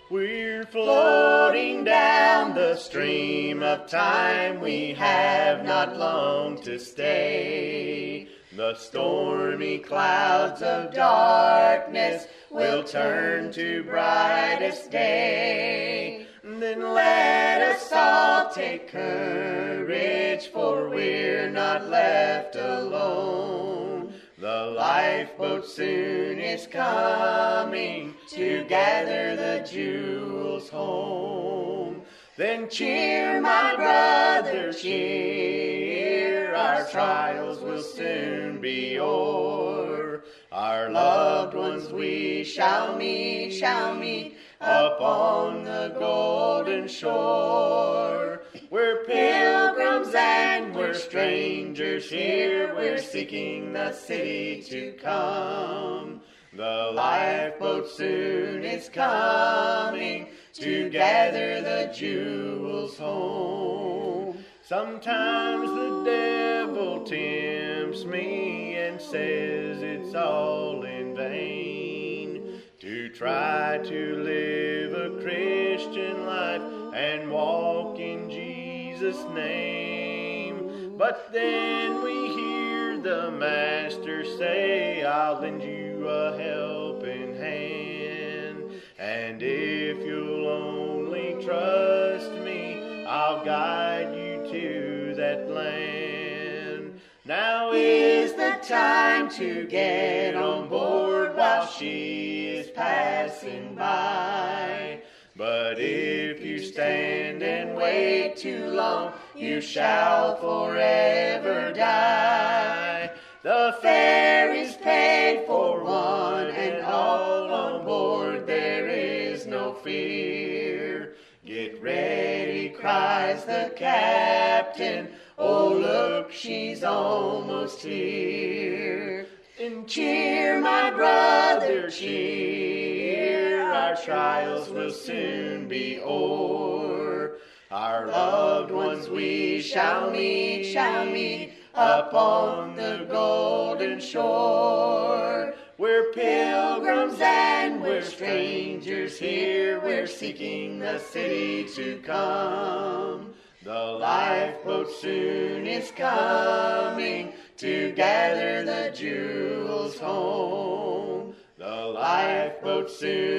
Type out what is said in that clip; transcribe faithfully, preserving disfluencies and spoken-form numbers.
We're floating down the stream of time. We have not long to stay. The stormy clouds of darkness will turn to brightest day. Then let us all take courage, for we're not left alone. The lifeboat soon is coming to gather the jewels home. Then cheer, my brother, cheer, our trials will soon be o'er. Our loved ones we shall meet, shall meet upon the golden shore. We're pilgrims and we're strangers here, we're seeking the city to come. The lifeboat soon is coming to gather the jewels home. Sometimes the devil tempts me and says it's all in vain to try to live a Christian life and walk in Jesus' name. But then we hear the Master say, I'll lend you a helping hand, and if you'll only trust me, I'll guide you to that land. Now is the time to get on board while she is passing by. But if you stand and wait too long, you shall forever die. The fare is paid for one and all on board, there is no fear. Get ready, cries the captain, oh look, she's almost here. And cheer, my brother, cheer, our trials will soon be o'er. Our loved ones we shall meet, shall meet upon the golden shore. We're pilgrims and we're strangers here, we're seeking the city to come. The lifeboat soon is coming to gather the jewels home. The lifeboat soon